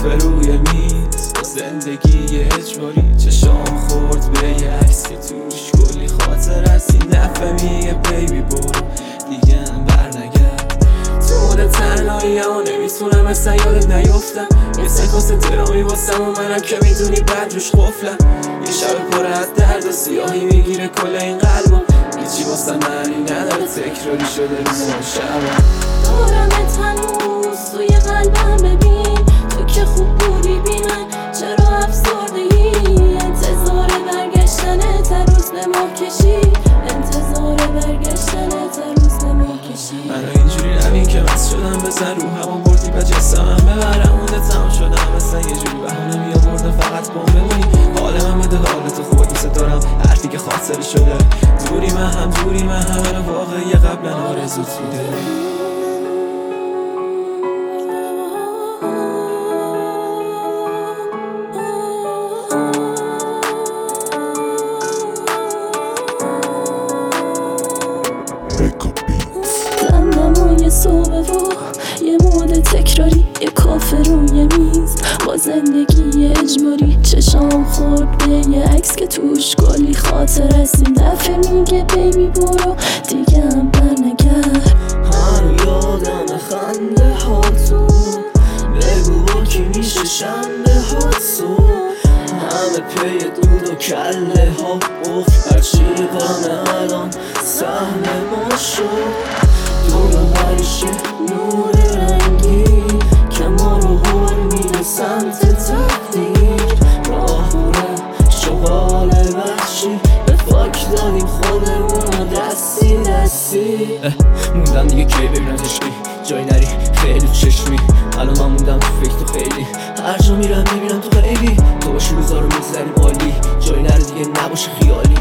کافه روی میز با زندگی اجباری چشام خورد به یه عکس که توش کلی خاطر هستی نفهمی بیبی برو دیگه برنگرد تو مود تنهایی ها نمیتونم اصلا یادت نیفتم یه سکانس درامی واسم و منم که میدونی بعد روش قفلم یه شب پر از درد و سیاهی میگیره کل این قلبم هیچی واسم معنی نداره تکراری شده روز و شبم دارمت هنوز توی قلبم ببین تو که خوب بودی بی من چرا افسردگی انتظار برگشتنت هر روز به ما کشید انتظار برگشتنت هر روز به ما کشید منو اینجوری نبین که مست شدم بزن روحمو بردی و جسمم ببرم مونده تمام شدم مثلا یه جوری بهونه میآوردم فقط با بمونی حال من بده حالت خوب دوست دارم حرفی که خاطر شده دوری من هم واقعی قبلا آرزوت بوده دمدمای صبح و یه مود تکراری یه کافه روی میز با زندگی اجباری چشام خورد به یه عکس که توش کلی خاطر هستیم دفعه میگه بیبی برو دیگه هم برنگرد هنو یادم خنده هاتو بگو با کی میشه شنبه هاتو همه پی دود و کله ها افت هرچی غمه الان سهم ما شد دور برشه نور رنگی که ما رو هر میره سمت تقدیر راه بره شغال وحشی به فاک دادیم خودمون دستی موندم دیگه کی ببینم عشقی جای نری خیلی چشمی الان من موندم تو فکر تو خیلی هر جا میرم میبینم تو خیلی تو باشی روزا رو میگذریم عالی جای نری دیگه نباشه خیالی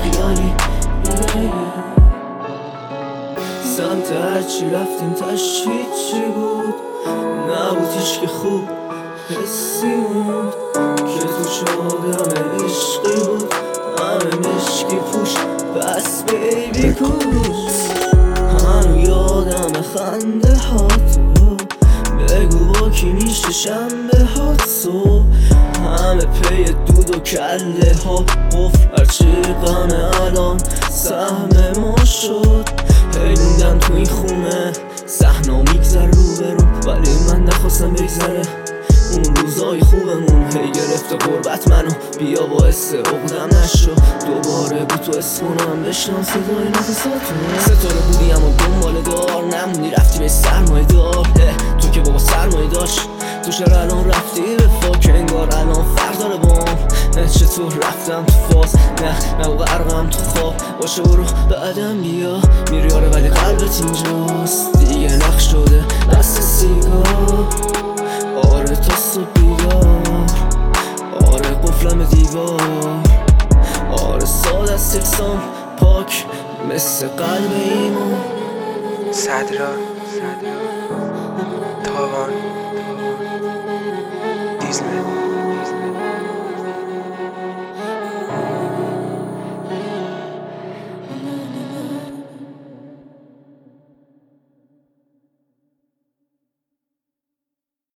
سمت هرچی رفتیم تش هیچی بود نبود هیچ که خوب حسی موند که تو آدم عشقی بود همه مشکی پوش بس بیبی کوش هنو یادم خنده هاتو بگو با کی میشه شنبه هاتو همه پی دود و کله ها قفل هرچی غمه الان سهم ما شد هیلوندم تو این خونه صحنه میگذر رو برو ولی من نخواستم بگذره اون روزای خوبمون هی گرفته قربت منو بیا باعث عقدم نشو دوباره بی تو اسمونم بشنم صدای نفساتون ستاره بودی اما دنبال دار نمونی رفتی به سرمایه دار تو که بابا سرمایه داشت تو چرا الان رفتی به فاک انگار الان فرق داره بام چطور رفتم تو فاز نه و غرقم تو خواب باشه برو بعدم بیا میری آره ولی قلبت اینجاست دیگه نقش شده دست سیگار آره تا صبح بیدار آره قفلم دیوار آره ساده از سکسام پاک مثل قلب ایمان صدرا تاوان